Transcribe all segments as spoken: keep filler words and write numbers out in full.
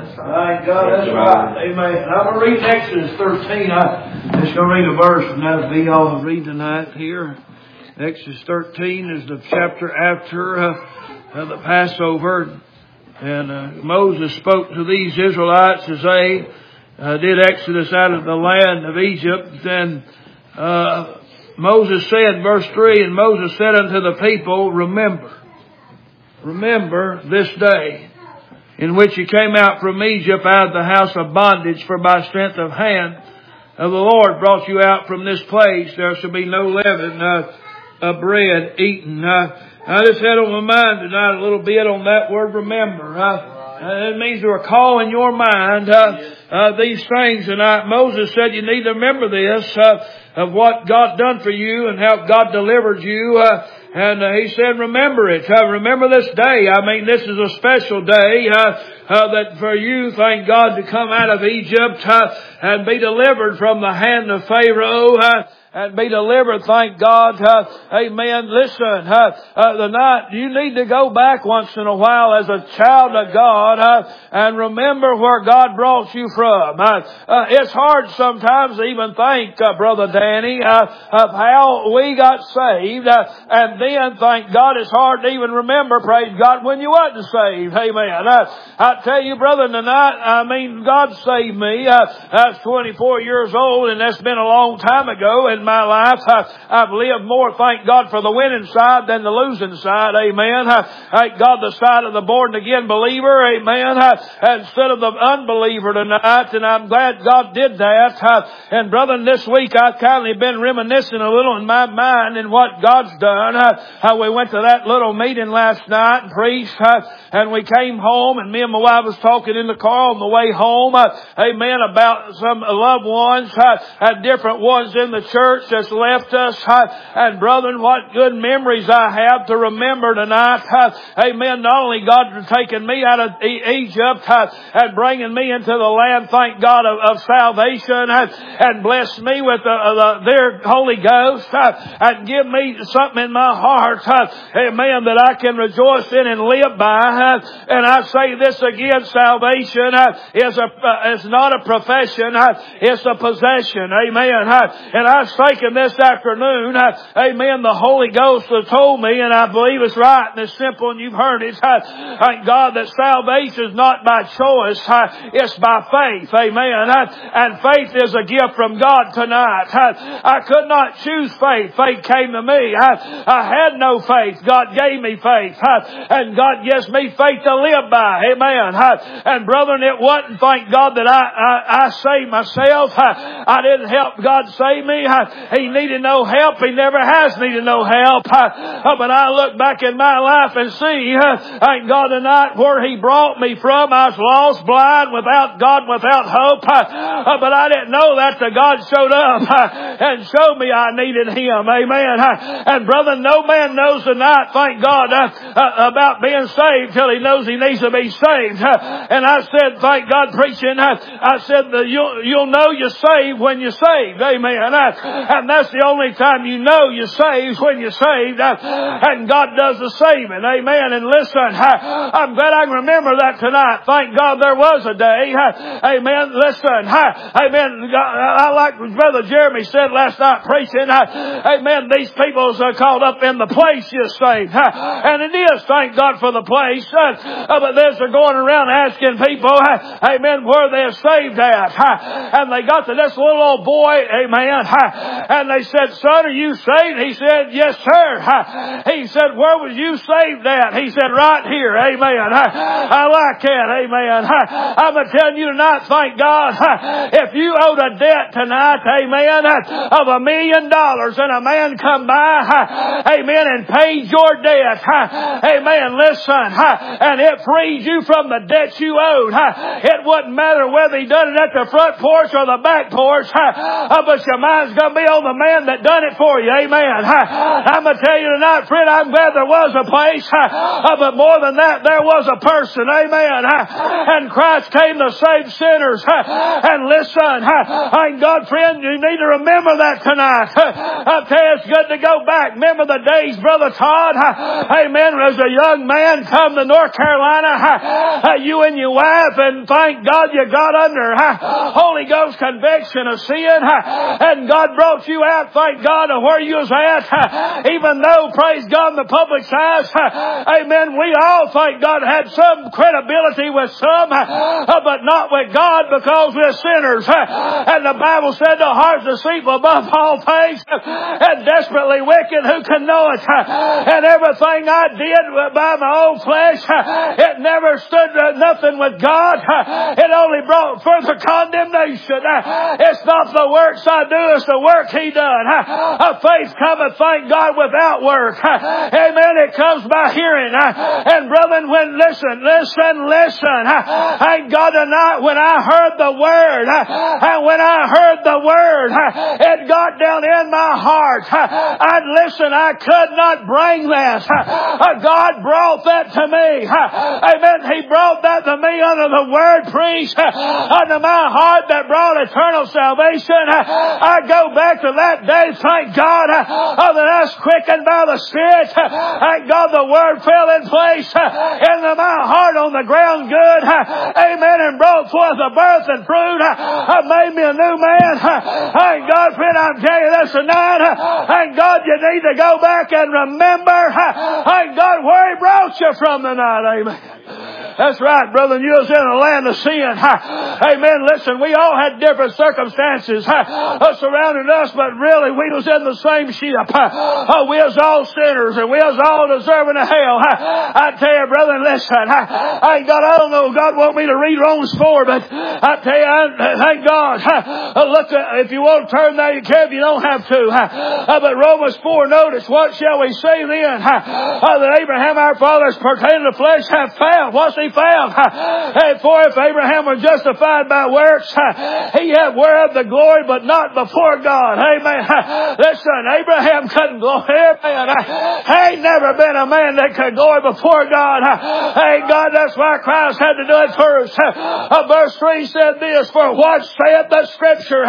Thank God, that's right. Amen. I'm going to read Exodus thirteen. I'm just going to read a verse, and that'll be all I'll read tonight here. Exodus thirteen is the chapter after uh, uh, the Passover. And uh, Moses spoke to these Israelites as they uh, did exodus out of the land of Egypt. Then uh, Moses said, verse three, and Moses said unto the people, Remember, remember this day in which you came out from Egypt out of the house of bondage, for by strength of hand of the Lord brought you out from this place. There shall be no leaven uh, of bread eaten. Uh, I just had on my mind tonight a little bit on that word, remember. Uh, it means to recall in your mind uh, uh, these things. And I, Moses said you need to remember this, uh, of what God done for you and how God delivered you. Uh, and uh, he said, remember it. Uh, remember this day. I mean, this is a special day uh, uh, that for you, thank God, to come out of Egypt uh, and be delivered from the hand of Pharaoh. Uh, And be delivered, thank God. Uh, amen. Listen, uh, uh, the night, you need to go back once in a while as a child of God uh, and remember where God brought you from. Uh, uh, it's hard sometimes to even think, uh, Brother Danny, uh, of how we got saved. Uh, and then, thank God, it's hard to even remember, praise God, when you wasn't saved. Amen. Uh, I tell you, brother, tonight, I mean, God saved me. Uh, I was twenty-four years old, and that's been a long time ago. And my life, I, I've lived more, thank God, for the winning side than the losing side. Amen. I, thank God, the side of the born again believer. Amen. I, instead of the unbeliever tonight, and I'm glad God did that. I, and brethren, this week I've kind of been reminiscing a little in my mind and what God's done. I, how we went to that little meeting last night and preached, I, and we came home, and me and my wife was talking in the car on the way home. I, amen. About some loved ones, I, and different ones in the church that's left us. And brethren, what good memories I have to remember tonight. Amen. Not only God taking me out of Egypt and bringing me into the land, thank God, of, of salvation, and, and bless me with the, the, their Holy Ghost and give me something in my heart, amen, that I can rejoice in and live by. And I say this again, salvation is a is not a profession, it's a possession. Amen. And I thinking this afternoon, uh, amen, the Holy Ghost has told me, and I believe it's right and it's simple, and you've heard it, uh, thank God, that salvation is not by choice, uh, it's by faith. Amen. Uh, and faith is a gift from God tonight. Uh, I could not choose faith. Faith came to me. I, I had no faith. God gave me faith. Uh, and God gives me faith to live by. Amen. Uh, and brethren, it wasn't, thank God, that I, I, I saved myself. Uh, I didn't help God save me. Uh, He needed no help. He never has needed no help. Uh, but I look back in my life and see, uh, thank God tonight, where He brought me from. I was lost, blind, without God, without hope. Uh, uh, but I didn't know that till God showed up uh, and showed me I needed Him. Amen. Uh, and brother, no man knows tonight, thank God, uh, uh, about being saved till he knows he needs to be saved. Uh, and I said, thank God, preaching, uh, I said, that you'll, you'll know you're saved when you're saved. Amen. Uh, and that's the only time you know you're saved, when you're saved. Uh, and God does the saving. Amen. And listen, uh, I'm glad I can remember that tonight. Thank God there was a day. Uh, amen. Listen. Uh, amen. I like what Brother Jeremy said last night preaching. Uh, amen. These people are called up in the place you're saved. Uh, and it is, thank God for the place. Uh, uh, but there's they're going around asking people, uh, amen, where they're saved at. Uh, and they got to this little old boy, amen. Uh, and they said, son, are you saved? He said, yes, sir. He said, where was you saved at? He said, right here. Amen. I like that. Amen. I'm telling you tonight, thank God, if you owed a debt tonight, amen, of a million dollars and a man come by, amen, and paid your debt, amen, listen, and it freed you from the debt you owed. It wouldn't matter whether he done it at the front porch or the back porch, but your mind's going to be be on the man that done it for you. Amen. I'm going to tell you tonight, friend, I'm glad there was a place, but more than that, there was a person. Amen. And Christ came to save sinners. And listen, thank God, friend, you need to remember that tonight. I tell you, it's good to go back. Remember the days, Brother Todd? Amen. As a young man come to North Carolina, you and your wife, and thank God you got under Holy Ghost conviction of sin, and God brought you out, thank God, of where you was at. Even though, praise God, in the public's eyes, amen, we all, thank God, had some credibility with some, but not with God, because we're sinners. And the Bible said the heart's deceitful above all things, and desperately wicked, who can know it? And everything I did by my own flesh, it never stood nothing with God. It only brought further condemnation. It's not the works I do, it's the work He done. Faith cometh, thank God, without work. Amen. It comes by hearing. And brethren, when listen, listen, listen. Thank God tonight, when I heard the Word, and when I heard the Word, it got down in my heart. I'd listen, I could not bring that. God brought that to me. Amen. He brought that to me under the Word preached under my heart that brought eternal salvation. I go back to that day, thank God, that I was quickened by the Spirit. Thank God the Word fell in place into my heart on the ground good. Amen. And brought forth a birth and fruit. Made me a new man. Thank God, friend, I'm telling you this tonight. Thank God you need to go back and remember, thank God, where He brought you from tonight. Amen. That's right, brother. You was in a land of sin. Amen. Listen, we all had different circumstances surrounding us, but really we was in the same ship. We was all sinners, and we was all deserving of hell. I tell you, brother, listen. Thank God, I don't know if God want me to read Romans four, but I tell you, thank God. Look, if you want to turn there, you can. If you don't have to. But Romans four, notice, what shall we say then? That Abraham our fathers pertaining to the flesh have found. What's he found? Hey, for if Abraham was justified by works, he had whereof the glory, but not before God. Amen. Listen, Abraham couldn't glory. Amen. Ain't never been a man that could glory before God. Hey, God, that's why Christ had to do it first. Verse three said this, for what saith the Scripture?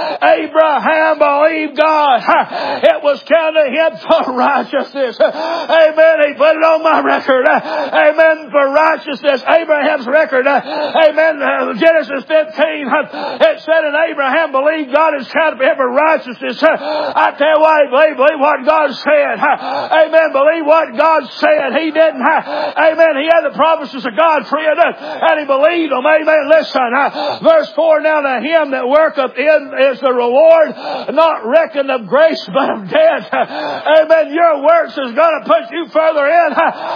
Abraham believed God. It was counted to him for righteousness. Amen. He put it on my record. Amen. For righteousness. Abraham's record. Amen. Genesis fifteen. It said, and Abraham believed God is counted for him for righteousness. I tell you what, he believed. Believe what God said. Amen. Believe what God said. He didn't. Amen. He had the promises of God, friend, and he believed them. Amen. Listen. Verse four, now to him that worketh in is the reward, not reckoned of grace, but of debt. Amen. Your works is going to put you further in.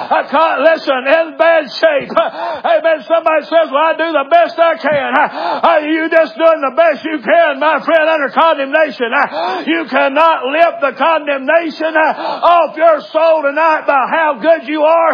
Listen, in bad shape. Amen. Somebody says, well, I do the best I can. Are you just doing the best you can, my friend, under condemnation? You cannot lift the condemnation off your soul tonight by how good you are,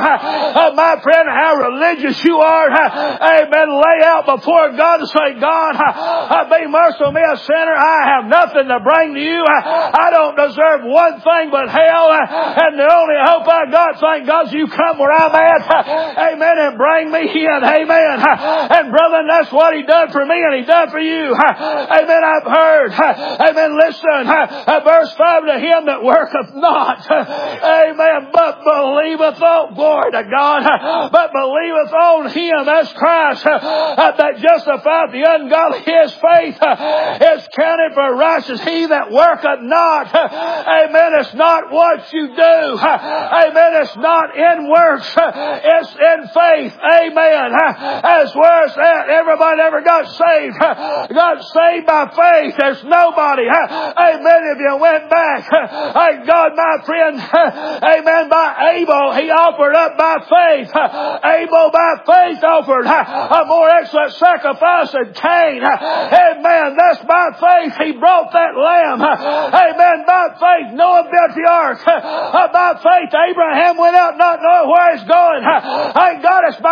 my friend, how religious you are. Amen. Lay out before God and say, God, be merciful to me, a sinner. I have nothing to bring to you. I don't deserve one thing but hell. And the only hope I got, thank God, is you come where I'm at. Amen. And bring me in. Amen. And brethren, that's what He done for me, and He done for you. Amen. I've heard. Amen. Listen. Verse five, to him that worketh not. Amen. But believeth on, glory to God, but believeth on Him, that's Christ, that justifieth the ungodly. His faith is counted for righteous. He that worketh not. Amen. It's not what you do. Amen. It's not in works. It's in faith. Amen. That's where it's at. Everybody ever got saved. Got saved by faith. There's nobody. Amen. If you went back, thank God, my friend. Amen. By Abel, he offered up by faith. Abel by faith offered a more excellent sacrifice than Cain. Amen. That's by faith. He brought that lamb. Amen. By faith, Noah built the ark. By faith, Abraham went out not knowing where he's going. Thank God it's by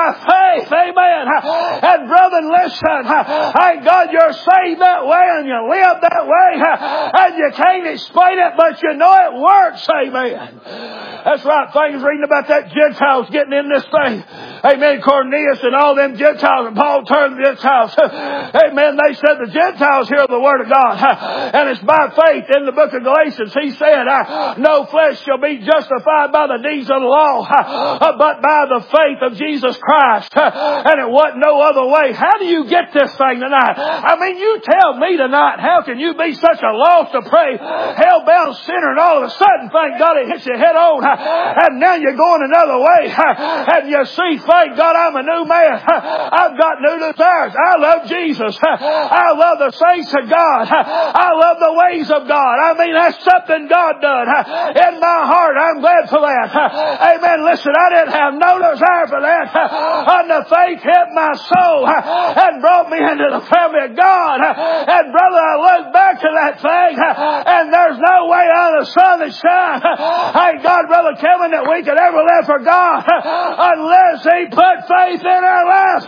by faith. Amen. And brother, listen, thank God you're saved that way and you live that way and you can't explain it, but you know it works. Amen. That's right. Things reading about that Gentiles getting in this thing. Amen. Cornelius and all them Gentiles, and Paul turned the Gentiles. Amen. They said the Gentiles hear the word of God. And it's by faith. In the book of Galatians, he said, no flesh shall be justified by the deeds of the law, but by the faith of Jesus Christ. And it wasn't no other way. How do you get this thing tonight? I mean, you tell me tonight, how can you be such a lost, depraved, hell-bound sinner, and all of a sudden, thank God, it hits you head on, and now you're going another way, and you see, thank God, I'm a new man. I've got new desires. I love Jesus. I love the saints of God. I love the ways of God. I mean, that's something God done in my heart. I'm glad for that. Amen. Listen, I didn't have no desire for that. And the faith hit my soul and brought me into the family of God. And brother, I look back to that thing, and there's no way under the sun that shines. Thank God, Brother Kevin, that we could ever live for God unless He put faith in our life.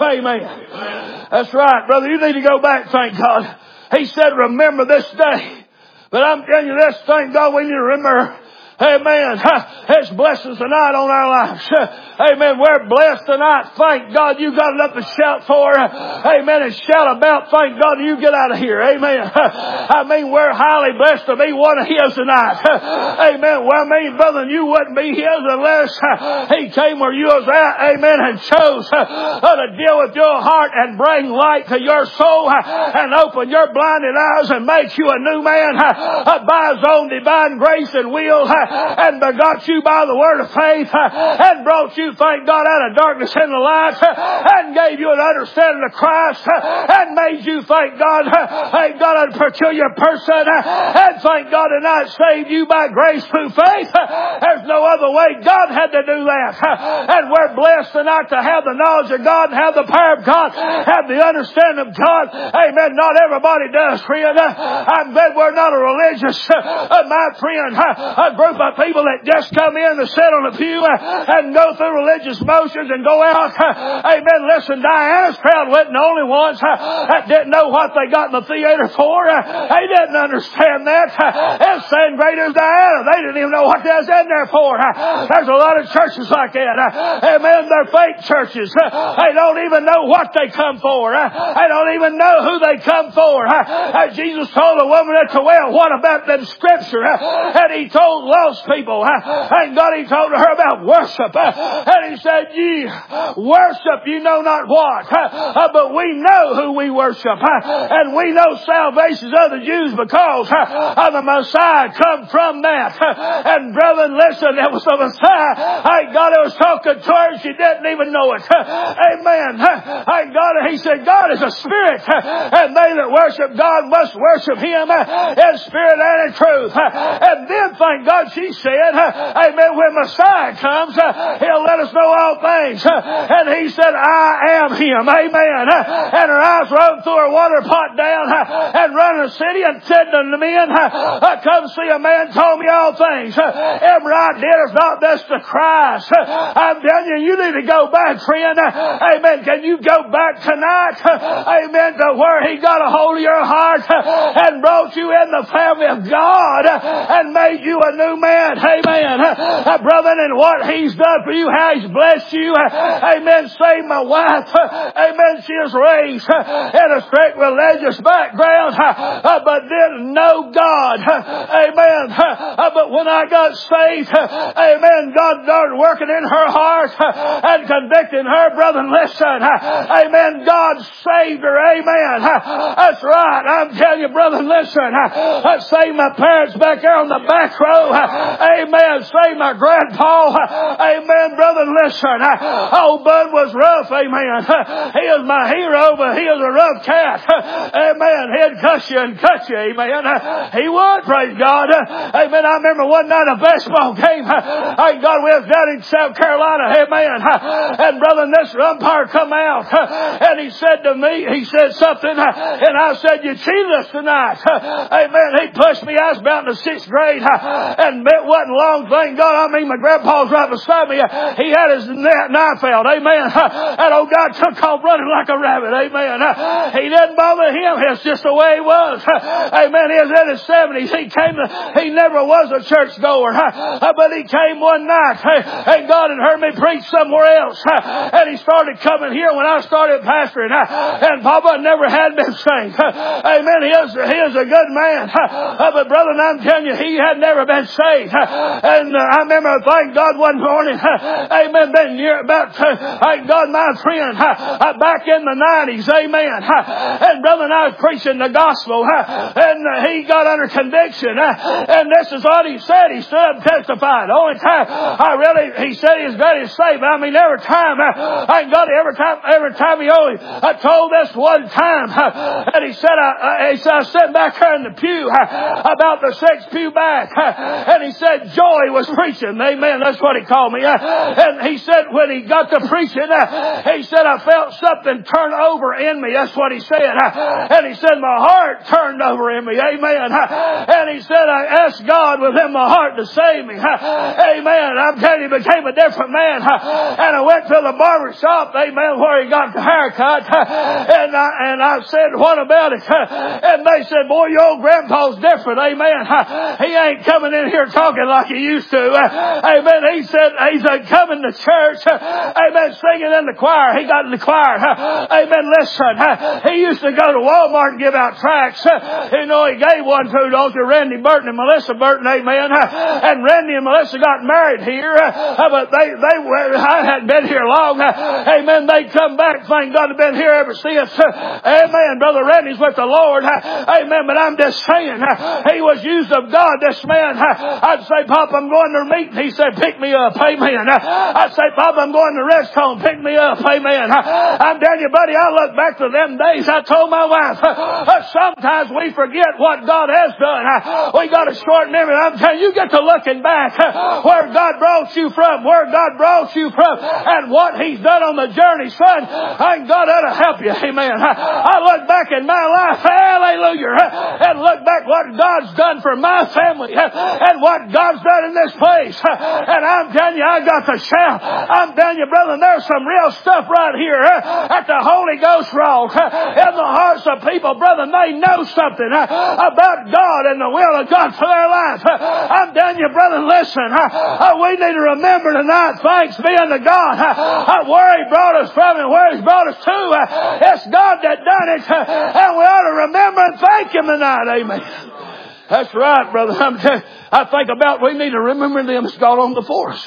Amen. That's right, brother. You need to go back, thank God. He said, remember this day. But I'm telling you this, thank God, we need to remember. Amen. It's blessings tonight on our lives. Amen. We're blessed tonight. Thank God you got enough to shout for. Amen. And shout about. Thank God you get out of here. Amen. I mean, we're highly blessed to be one of His tonight. Amen. Well, I mean, brother, you wouldn't be His unless He came where you was at. Amen. And chose to deal with your heart and bring light to your soul and open your blinded eyes and make you a new man by His own divine grace and will. And begot you by the word of faith, and brought you, thank God, out of darkness into light, and gave you an understanding of Christ, and made you, thank God, thank God, a peculiar person, and thank God tonight saved you by grace through faith. There's no other way. God had to do that. And we're blessed tonight to have the knowledge of God, and have the power of God, have the understanding of God. Amen. Not everybody does, friend. I'm glad we're not a religious, my friend, a group of people that just come in to sit on a pew and go through religious motions and go out. Amen. Listen, Diana's crowd wasn't the only ones that didn't know what they got in the theater for. They didn't understand that. It's saying great as Diana. They didn't even know what they was in there for. There's a lot of churches like that. Amen. They're fake churches. They don't even know what they come for. They don't even know who they come for. Jesus told a woman at the well, what about them scripture? And He told lost people. Thank God He told her about worship. And He said, ye worship you know not what. But we know who we worship. And we know salvation of the Jews because the Messiah come from that. And brethren, listen, it was the Messiah. Thank God it was talking to her. She didn't even know it. Amen. Thank God. He said, God is a spirit. And they that worship God must worship Him in spirit and in truth. And then, thank God, she said, amen, when Messiah comes, He'll let us know all things. And He said, I am Him. Amen. And her eyes rolled through her water pot down and run the city and said to the men, come see a man told me all things. Every idea is not this to Christ. I'm telling you, you need to go back, friend. Amen. Can you go back tonight? Amen. To where He got a hold of your heart and brought you in the family of God and made you a new man. Amen. Uh, brother, and what He's done for you, how He's blessed you. Uh, amen. Save my wife. Uh, amen. She was raised uh, in a strict religious background, uh, uh, but didn't know God. Uh, amen. Uh, but when I got saved, uh, amen, God started working in her heart uh, and convicting her. Brother, listen. Uh, amen. God saved her. Amen. Uh, that's right. I'm telling you, brother, listen. Uh, I saved my parents back there on the back row. Amen. Say my grandpa. Amen. Brother, listen. Old Bud was rough. Amen. He was my hero, but he was a rough cat. Amen. He'd cuss you and cut you. Amen. He would. Praise God. Amen. I remember one night a baseball game. Thank God we was down in South Carolina. Amen. And brother, this umpire come out and he said to me, he said something, and I said, you cheated us tonight. Amen. He pushed me. I was about in the sixth grade. And Amen. It wasn't long, thank God. I mean, my grandpa's right beside me. He had his knife out. Amen. And old guy took off running like a rabbit. Amen. He didn't bother him. It's just the way he was. Amen. He was in his seventies. He came to, he never was a church goer. But he came one night. And God had heard me preach somewhere else. And he started coming here when I started pastoring. And Papa never had been saved. Amen. He is, he is a good man. But brother, I'm telling you, he had never been saved. And I remember, thank God, one morning, amen, been near about, thank God, my friend, back in the nineties, amen. And brother and I was preaching the gospel, and he got under conviction. And this is what he said. He stood up and testified. The only time I really, he said he was ready to save. I mean, every time, thank God, every time, every time he only, I told this one time, and he said, I, he said, I was sitting back there in the pew, about the sixth pew back, and he said, Joy was preaching. Amen. That's what he called me. And he said, when he got to preaching, he said, I felt something turn over in me. That's what he said. And he said, my heart turned over in me. Amen. And he said, I asked God within my heart to save me. Amen. I'm telling you, he became a different man. And I went to the barber shop, amen, where he got the haircut. And I, and I said, what about it? And they said, boy, your old grandpa's different. Amen. He ain't coming in here talking like he used to. Amen. He said, he's coming to church. Amen. Singing in the choir. He got in the choir. Amen. Listen, he used to go to Walmart and give out tracts. You know, he gave one to, don't you, Randy Burton and Melissa Burton. Amen. And Randy and Melissa got married here. But they, they, I hadn't been here long. Amen. They come back. Thank God, have been here ever since. Amen. Brother Randy's with the Lord. Amen. But I'm just saying, he was used of God. This man, I'd say, Pop, I'm going to meeting. He said, pick me up. Amen. I'd say, Pop, I'm going to rest home. Pick me up. Amen. I'm telling you, buddy, I look back to them days. I told my wife, sometimes we forget what God has done. We got a short memory. I'm telling you, you get to looking back where God brought you from, where God brought you from, and what He's done on the journey, son. Thank God that'll help you. Amen. I look back in my life, hallelujah, and look back what God's done for my family and what God's done in this place. And I'm telling you, I got to shout. I'm telling you, brother, there's some real stuff right here at the Holy Ghost wrought in the hearts of people, brother. They know something about God and the will of God for their life. I'm telling you, brother, listen, we need to remember tonight, thanks be unto God, where He brought us from and where He's brought us to. It's God that done it, and we ought to remember and thank Him tonight. Amen. That's right, brother. I'm telling you, I think about we need to remember them that's gone on before us.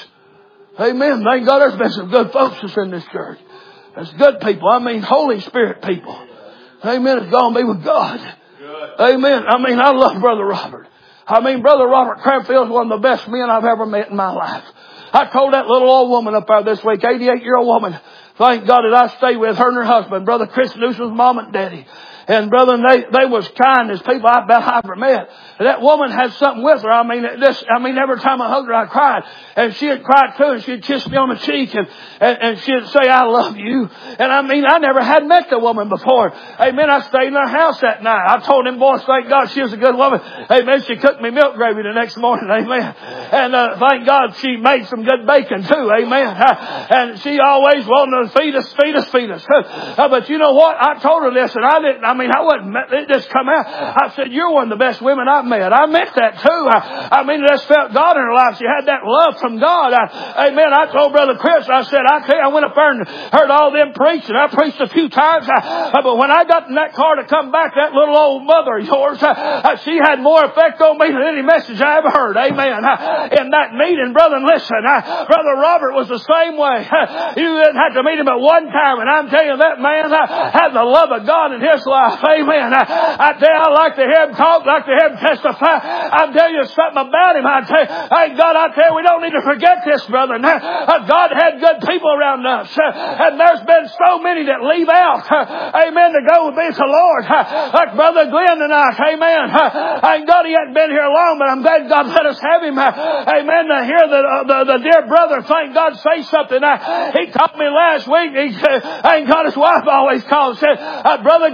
Amen. Thank God there's been some good folks that's in this church. There's good people. I mean, Holy Spirit people. Amen. It's gone to be with God. Good. Amen. I mean, I love Brother Robert. I mean, Brother Robert Cranfield's one of the best men I've ever met in my life. I told that little old woman up there this week, eighty-eight-year-old woman, thank God that I stayed with her and her husband, Brother Chris Newsom's mom and daddy. And brother, they, they was kind as people I bet I ever met. That woman had something with her. I mean, this, I mean, every time I hugged her, I cried. And she'd cry too, and she'd kiss me on the cheek, and, and, and she'd say, I love you. And I mean, I never had met the woman before. Amen. I stayed in her house that night. I told them boys, thank God she was a good woman. Amen. She cooked me milk gravy the next morning. Amen. And, uh, thank God she made some good bacon too. Amen. And she always wanted to feed us, feed us, feed us. Uh, but you know what? I told her this, and I didn't, I mean, I wasn't, it just come out. I said, you're one of the best women I've met. I meant that too. I, I mean, I just felt God in her life. She had that love from God. I, amen. I told Brother Chris, I said, I tell you, I went up there and heard all them preach, and I preached a few times. I, but when I got in that car to come back, that little old mother of yours, uh, she had more effect on me than any message I ever heard. Amen. Uh, in that meeting, brother, listen, uh, Brother Robert was the same way. Uh, you didn't have to meet him at one time, and I'm telling you, that man uh, had the love of God in his life. Amen. I, I tell you, I like to hear him talk, like to hear him testify. I'm telling you something about him. I tell you, thank God, I tell you, we don't need to forget this, brother. Now, uh, God had good people around us, uh, and there's been so many that leave out, uh, amen, to go with the Lord. Uh, like Brother Glenn tonight, amen. Uh, thank God he hadn't been here long, but I'm glad God let us have him. Uh, amen. To hear the, uh, the the dear brother, thank God, say something. Uh, he called me last week. He said, thank God his wife always called and said, uh, Brother Glenn will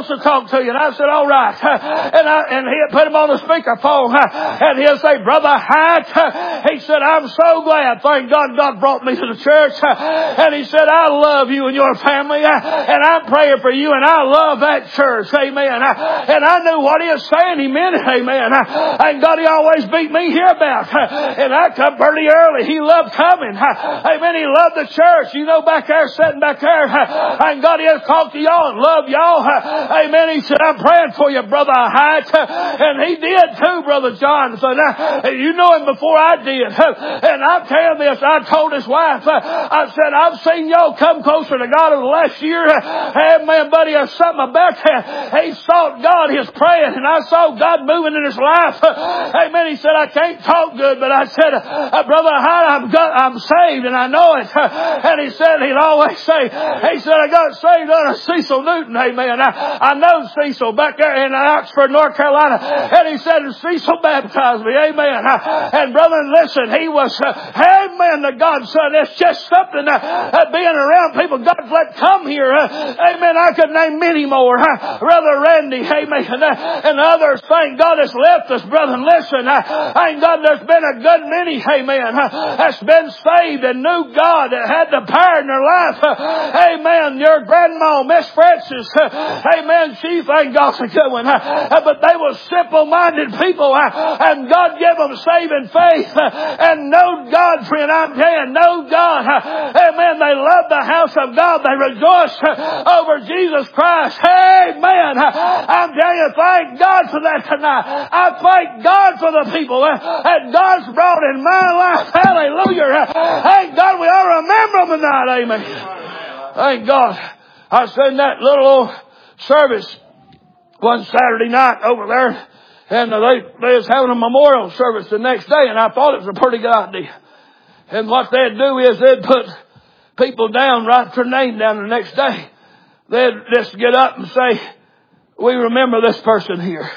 wants to talk to you. And I said, all right. And I, and he'd put him on the speakerphone. And he'll say, Brother Hyatt, he said, I'm so glad. Thank God God brought me to the church. And he said, I love you and your family. And I'm praying for you. And I love that church. Amen. And I knew what he was saying. He meant it. Amen. And God, he always beat me here about. And I come pretty early. He loved coming. Amen. He loved the church. You know, back there, sitting back there. And God, he has talked to y'all and loved y'all. Amen. He said, I'm praying for you, Brother Hyatt. And he did too, Brother John. So now, you know him before I did. And I'm telling this, I told his wife, I said, I've seen y'all come closer to God over the last year. Amen, buddy, there's something about that. He sought God, his praying, and I saw God moving in his life. Amen. He said, I can't talk good, but I said, Brother Hyatt, I'm, got, I'm saved, and I know it. And he said, he'd always say, he said, I got saved under Cecil Newton. Amen. I, I know Cecil back there in Oxford, North Carolina. And he said, Cecil baptized me. Amen. And brother, listen, he was, amen, the God's son. It's just something, uh, being around people God's let come here. Uh, amen. I could name many more. Uh, Brother Randy, amen. And, uh, and others, thank God, has left us, brother. And listen, uh, thank God there's been a good many, amen, uh, that's been saved and knew God, that had the power in their life. Uh, amen. Your grandma, Miss Francis, uh, amen, she, thank God, for good one. Uh, uh, but they were simple-minded people, uh, and God gave them saving faith, uh, and know God, friend, I'm telling you, know God. Uh, amen. They loved the house of God. They rejoiced uh, over Jesus Christ. Amen. Uh, I'm telling you, thank God for that tonight. I thank God for the people uh, that God's brought in my life. Hallelujah. Uh, thank God we all remember them tonight. Amen. Thank God. I was in that little old service one Saturday night over there, and they, they was having a memorial service the next day, and I thought it was a pretty good idea. And what they'd do is they'd put people down, write their name down the next day. They'd just get up and say, we remember this person here.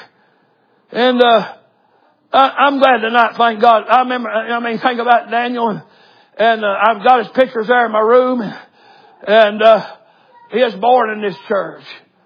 And uh I, I'm glad tonight, thank God. I remember, I mean, think about Daniel, and, and uh, I've got his pictures there in my room, and, and uh he was born in this church.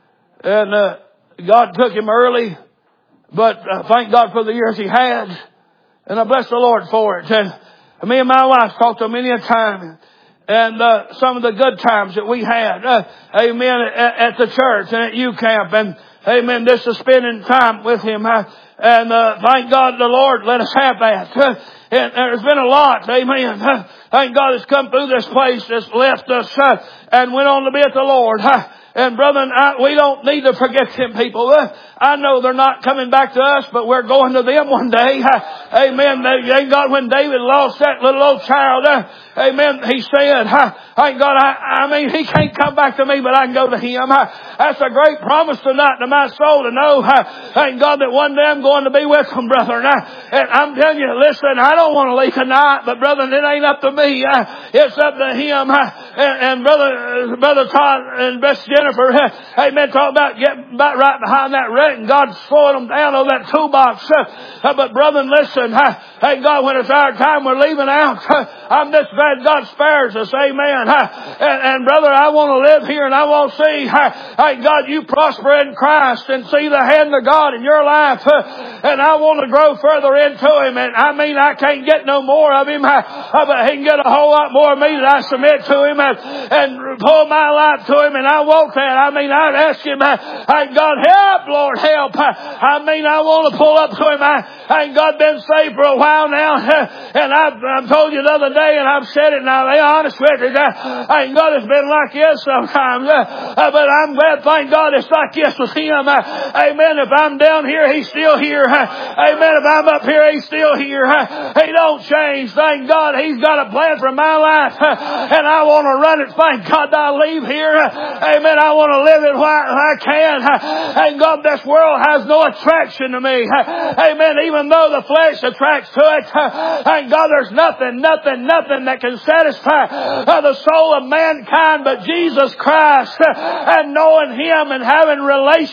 And uh God took him early, but uh, thank God for the years he had. And I bless the Lord for it. And me and my wife talked to him many a time. And uh, some of the good times that we had. Uh, amen. At, at the church and at U Camp. And amen. This is spending time with him. Uh, and uh, thank God the Lord let us have that. Uh, and there's been a lot. Amen. Uh, thank God has come through this place, that's left us uh, and went on to be at the Lord. Uh, And brother, I, we don't need to forget them people. Uh, I know they're not coming back to us, but we're going to them one day. Uh, amen. Thank God when David lost that little old child, uh, amen, he said, uh, thank God, I, I mean, he can't come back to me, but I can go to him. Uh, that's a great promise tonight to my soul to know, uh, thank God, that one day I'm going to be with him, brother. And, I, and I'm telling you, listen, I don't want to leave tonight, but brother, it ain't up to me. Uh, it's up to him. Uh, and, and brother, uh, brother Todd and Best Jennifer, uh, amen, talk about getting about right behind that wreck, and God slowing them down on that toolbox. Uh, uh, but brother, listen, uh, thank God when it's our time we're leaving out, uh, I'm just glad God spares us. Amen. Uh, and, and brother, I want to live here, and I want to see, uh, thank God, you prosper in Christ and see the hand of God in your life. Uh, and I want to grow further into him. And I mean, I can't get no more of him, uh, uh, but he can get a whole lot more of me that I submit to him and, and pull my life to him. And I want that. I mean, I'd ask him, uh, thank God, help, Lord, help. Uh, I mean, I want to pull up to him. I, thank God, been saved for a while now. Uh, and I've, I've told you the other day, and I've said it, and I'll be honest with you, uh, thank God it's been like this sometimes. Uh, uh, but I'm glad, thank God, it's like this with him. Uh, amen. If I'm down here, he's still here. Uh, amen. If I'm up here, he's still here. Uh, he don't change. Thank God, he's got a plan for my life. Uh, and I want to run it. Thank God I leave here. Uh, amen. I want to live it while I can. Uh, thank God this world has no attraction to me. Uh, amen. Even though the flesh attracts to it, uh, thank God there's nothing, nothing, nothing that can satisfy uh, the soul of mankind but Jesus Christ, uh, and knowing him and having relationship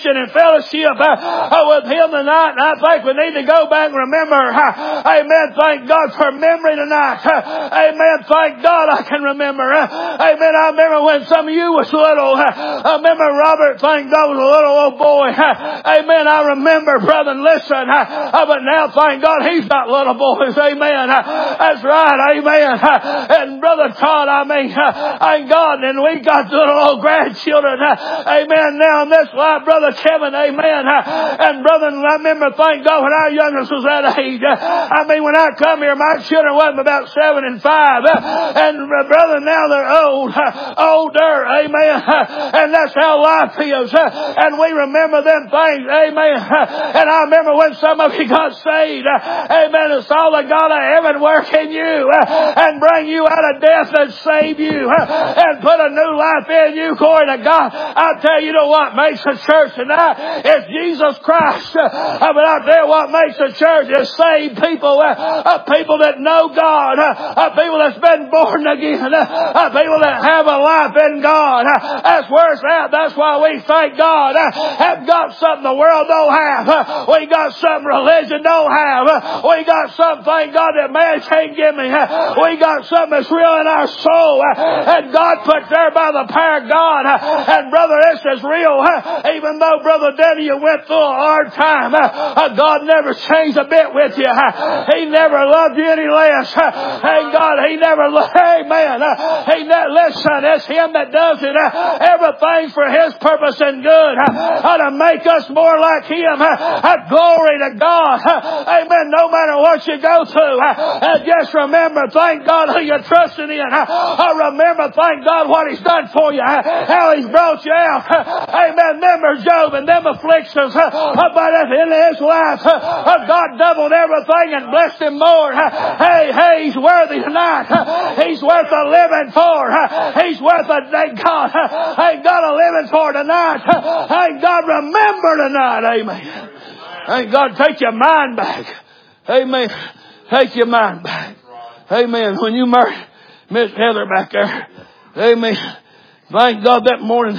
conversation and fellowship uh, with Him tonight. And I think we need to go back and remember. Uh, amen. Thank God for memory tonight. Uh, amen. Thank God I can remember. Uh, amen. I remember when some of you was little. Uh, I remember Robert, thank God, was a little old boy. Uh, amen. I remember, brother, listen. Uh, uh, but now, thank God, he's got little boys. Amen. Uh, that's right. Amen. Uh, and Brother Todd, I mean, uh, thank God. And we got little old grandchildren. Uh, amen. Now in this life, Brother Kevin. Amen. Uh, and brother, I remember, thank God, when our youngest was that age. Uh, I mean, when I come here, my children wasn't about seven and five. Uh, and uh, brother, now they're old. Uh, older. Amen. Uh, and that's how life is. Uh, and we remember them things. Amen. Uh, and I remember when some of you got saved. Uh, amen. And saw the God of heaven work in you. Uh, and bring you out of death and save you. Uh, and put a new life in you. Glory to God. I'll tell you, you know what makes a church tonight? It's Jesus Christ. Uh, but I'll tell you what makes a church is saved people. Uh, uh, people that know God. Uh, uh, people that's been born again. Uh, uh, people that have a life in God. Uh, that's where it's at. That's why we thank God. Uh, have got something the world don't have. Uh, we got something religion don't have. Uh, we got something, thank God, that man can't give me. Uh, we got something that's real in our soul. Uh, and God put there by the power of God. Uh, and brother, this is real. Uh, even though, Brother Denny, you went through a hard time, uh, uh, God never changed a bit with you. Uh, he never loved you any less. Uh, thank God, He never loved, amen. Uh, he never, listen, it's Him that does it. Uh, everything for His purpose and good. Uh, uh, to make us more like Him. Uh, uh, glory to God. Uh, amen. No matter what you go through, uh, uh, just remember, thank God who you're trusting in. Uh, uh, remember, thank God what He's done for you. Uh, how He's brought you out. Uh, amen. Remember Job and them afflictions. Uh, uh, but at the end of his life, uh, uh, God doubled everything and blessed him more. Uh, hey, hey, He's worthy tonight. Uh, he's worth a living for. Uh, he's worth a, thank God. Uh, thank God a living for tonight. Uh, thank God remember tonight. Amen. Thank God take your mind back. Amen. Take your mind back. Amen. When you married Miss Heather back there. Amen. Thank God that morning.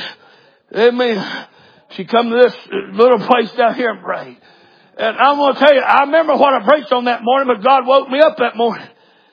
Amen. She come to this little place down here and prayed. And I'm going to tell you, I remember what I preached on that morning, but God woke me up that morning.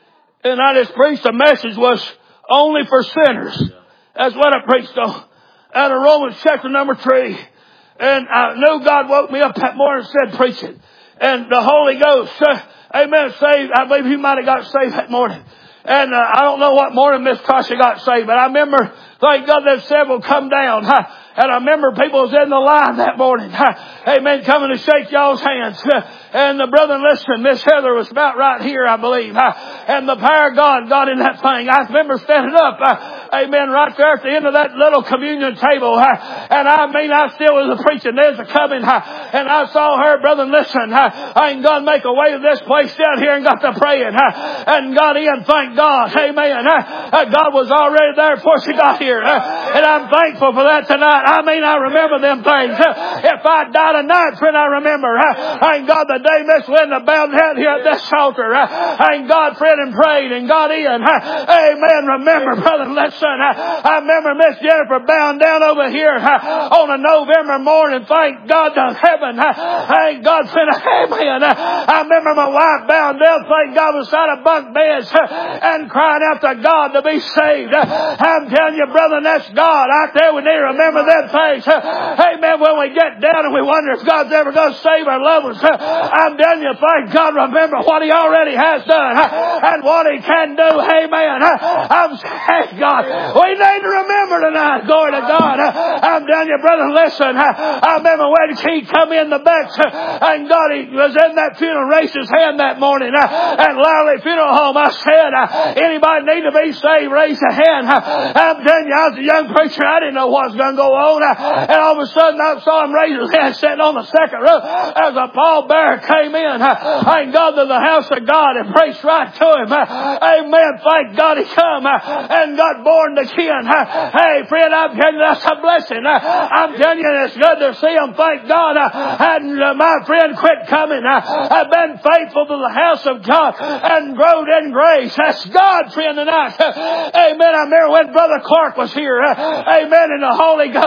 And I just preached, the message was only for sinners. That's what I preached on. Out of Romans chapter number three. And I knew God woke me up that morning and said, preach it. And the Holy Ghost, uh, amen, saved. I believe He might have got saved that morning. And uh, I don't know what morning Miss Tasha got saved, but I remember, thank God, that several come down. Huh? And I remember people was in the line that morning. Huh? Amen, coming to shake y'all's hands. Huh? And the brother, listen, Miss Heather was about right here, I believe. Huh? And the power of God got in that thing. I remember standing up, uh, amen, right there at the end of that little communion table. Huh? And I mean, I still was preaching. There's a coming. Huh? And I saw her, brother, listen, huh? I ain't God make a way to this place down here and got to praying. Huh? And got in, thank God. Amen. Huh? God was already there before she got here. Huh? And I'm thankful for that tonight. I mean, I remember them things. Huh? If I die tonight, friend, I remember. Huh? Thank God the day Miss Linda bowed down here at this altar. Uh, thank God, friend, and prayed and got in. Uh, amen. Remember, brother, listen. Uh, I remember Miss Jennifer bowing down over here uh, on a November morning. Thank God to heaven. Uh, thank God, friend. Amen. Uh, I remember my wife bowing down, thank God, beside a bunk bed uh, and crying out to God to be saved. Uh, I'm telling you, brother, that's God. Out there, we need to remember them things. Uh, amen. When we get down and we wonder if God's ever going to save our loved ones. Uh, I'm telling you, thank God, remember what He already has done and what He can do. Amen. I'm saying, God, we need to remember tonight. Glory to God. I'm telling you, brother, listen. I remember when He come in the back and God, He was in that funeral, raised His hand that morning at Lowry Funeral Home. I said, anybody need to be saved, raise a hand. I'm telling you, I was a young preacher. I didn't know what was going to go on. And all of a sudden, I saw him raise his hand sitting on the second row as a pallbearer came in. Thank God to the house of God and preached right to him. Amen. Thank God he come and got born again. Hey, friend, I'm telling you, that's a blessing. I'm telling you, it's good to see him. Thank God. And my friend quit coming. I've been faithful to the house of God and growed in grace. That's God, friend, tonight. Amen. I remember when Brother Clark was here. Amen. And the Holy Ghost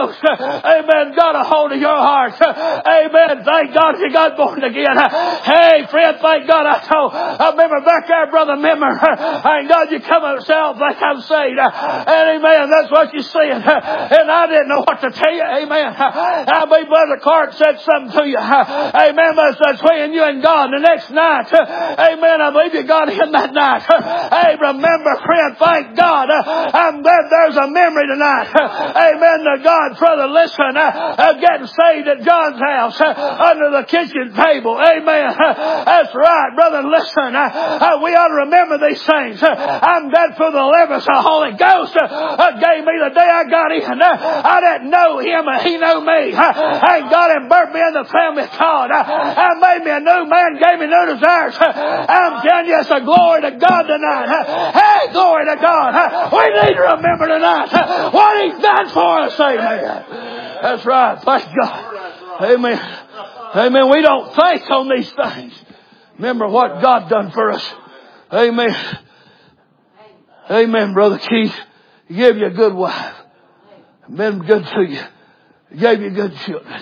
Ghost, amen, got a hold of your heart. Amen. Thank God you got born again. Hey, friend, thank God I told, I remember back there, brother, remember, thank God you come up yourself like I'm saved. And amen, that's what you're saying. And I didn't know what to tell you. Amen. I believe Brother Clark said something to you. Amen. That's between you and God. The next night, amen, I believe you got in that night. Hey, remember, friend, thank God. I'm glad there's a memory tonight. Amen to God, brother. Listen, I'm getting saved at John's house under the kitchen table. Amen. That's right, brother. Listen, we ought to remember these things. I'm glad for the leverage the Holy Ghost gave me the day I got in. I didn't know him, and he knew me. Thank God, and birthed me in the family of God. I made me a new man, gave me new desires. I'm telling you, it's a glory to God tonight. Hey, glory to God. We need to remember tonight what He's done for us. Amen. That's right. Thank God. Amen. Amen. We don't think on these things. Remember what God done for us. Amen. Amen, Brother Keith. He gave you a good wife. Been good to you. He gave you good children.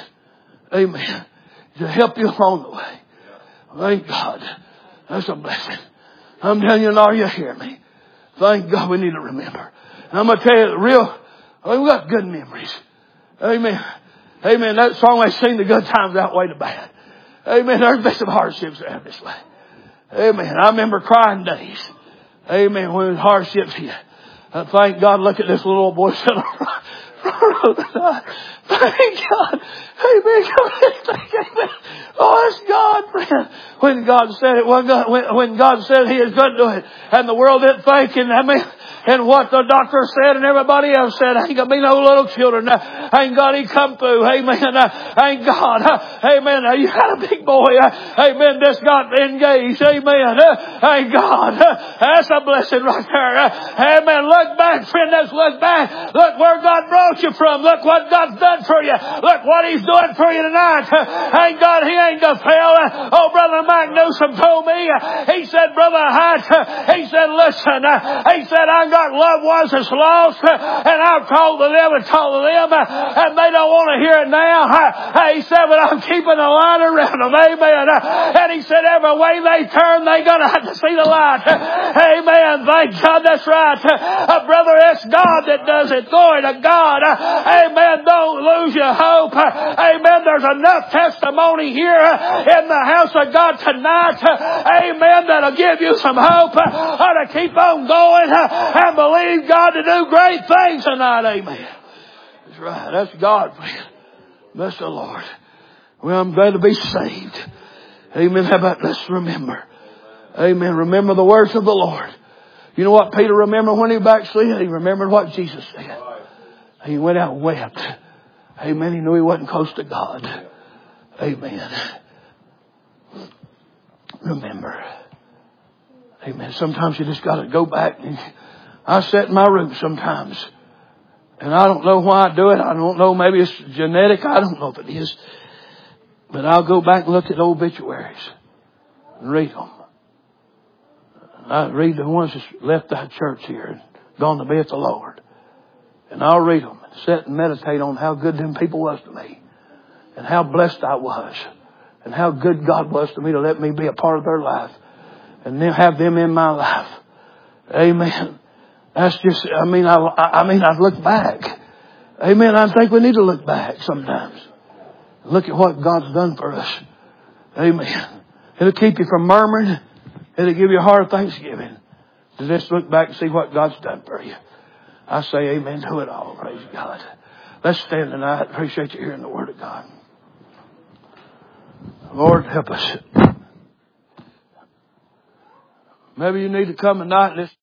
Amen. To help you along the way. Thank God. That's a blessing. I'm telling you, now you hear me. Thank God we need to remember. And I'm going to tell you the real, we've got good memories. Amen. Amen. That song I sing, the good times outweigh the bad. Amen. There's been some hardships there this way. Amen. I remember crying days. Amen. When hardships hit. I thank God, look at this little old boy sitting on the road. Thank God. Amen. Amen. Oh, it's God, friend. When God said it, when God, when, when God said He is going to do it, and the world didn't think, and I mean, and what the doctor said and everybody else said, ain't gonna be no little children. Ain't God, He come through. Amen. Ain't God. Amen. You had a big boy. Amen. Just got engaged. Amen. Ain't God. That's a blessing right there. Amen. Look back, friend. Let's look back. Look where God brought you from. Look what God's done for you. Look what He's doing for you tonight. Ain't God, He ain't gonna fail. Oh, Brother Mike Newsom told me. He said, Brother Hyde, he said, listen, he said, I got loved ones that's lost, and I've called to them and told to them, and they don't want to hear it now. He said, but I'm keeping a line around them. Amen. And he said, every way they turn, they're going to have to see the light. Amen. Thank God. That's right. Uh, brother, it's God that does it. Glory to God. Uh, amen. Don't lose your hope. Uh, amen. There's enough testimony here uh, in the house of God tonight. Uh, amen. That'll give you some hope uh, to keep on going. Uh, And believe God to do great things tonight. Amen. That's right. That's God, friend. Bless the Lord. Well, I'm glad to be saved. Amen. How about let's remember. Amen. Remember the words of the Lord. You know what Peter remembered when he backslid? He remembered what Jesus said. He went out and wept. Amen. He knew he wasn't close to God. Amen. Remember. Amen. Sometimes you just got to go back and I sit in my room sometimes, and I don't know why I do it. I don't know. Maybe it's genetic. I don't know if it is. But I'll go back and look at obituaries and read them. I read the ones that left that church here and gone to be with the Lord. And I'll read them and sit and meditate on how good them people was to me and how blessed I was and how good God was to me to let me be a part of their life and then have them in my life. Amen. That's just, I mean, I, I mean, I look back. Amen. I think we need to look back sometimes. Look at what God's done for us. Amen. It'll keep you from murmuring. It'll give you a heart of thanksgiving. To just look back and see what God's done for you. I say amen to it all. Praise God. Let's stand tonight. Appreciate you hearing the Word of God. Lord, help us. Maybe you need to come tonight and listen.